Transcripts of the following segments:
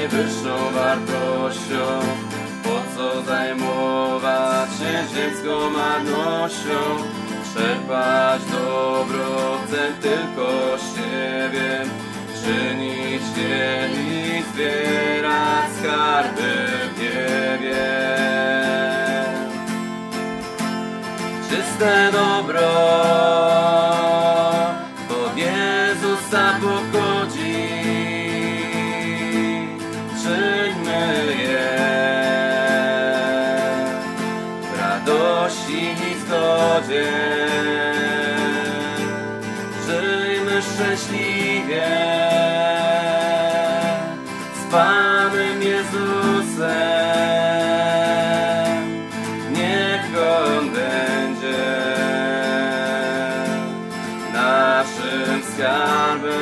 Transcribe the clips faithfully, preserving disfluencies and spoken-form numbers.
najwyższą wartością. Po co zajmować się ziemską marnością? Czerpać dobro chcę tylko z siebie, czynić wiele, zbierać skarby w niebie. Czyste dobro od Jezusa pochodzi, czyńmy je w radości i zgodzie. Żyjmy szczęśliwie z Panem Jezusem. Niech On będzie naszym skarbem.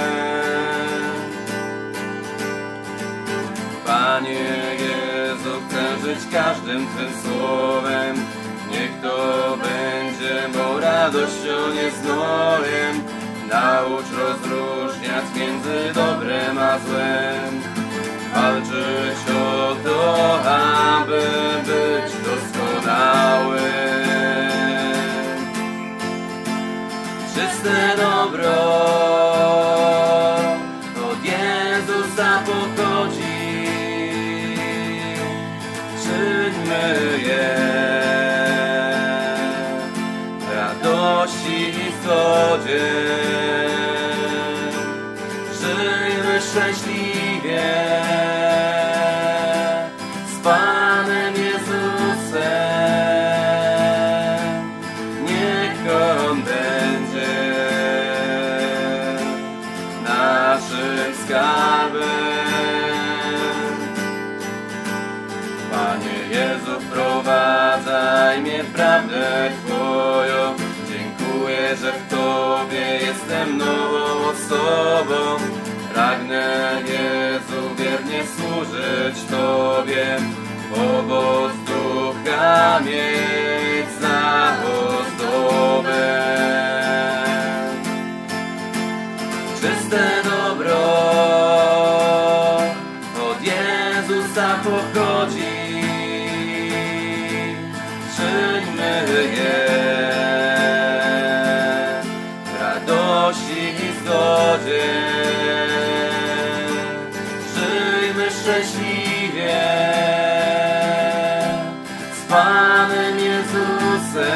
Panie Jezu, chcę żyć każdym Twym słowem. Niech to będzie mą radością, nie znojem. Naucz rozróżniać między dobrem a złem. Walczyć o to, aby być doskonałym. Czyste dobro od Jezusa pochodzi, czyńmy je w radości i zgodzie. Żyjmy szczęśliwie z Panem Jezusem. Niech On będzie naszym skarbem. Panie Jezu, wprowadzaj mnie w prawdę Twoją. Dziękuję, że w Tobie jestem nową osobą. Pragnę, Jezu, wiernie służyć Tobie, owoc ducha mieć za ozdobę. Czyste dobro od Jezusa pochodzi, czyńmy je w radości i zgodzie. Żyjmy szczęśliwie z Panem Jezusem.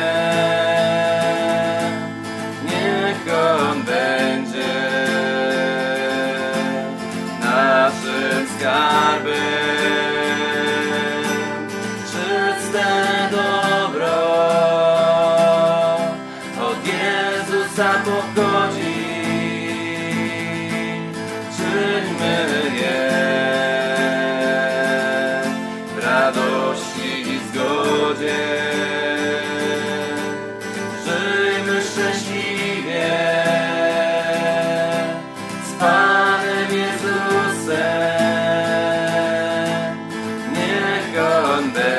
Niech On będzie naszym skarbem. Czyste dobro od Jezusa pochodzi, czyńmy je w radości i zgodzie. Żyjmy szczęśliwie z Panem Jezusem. Niech On będzie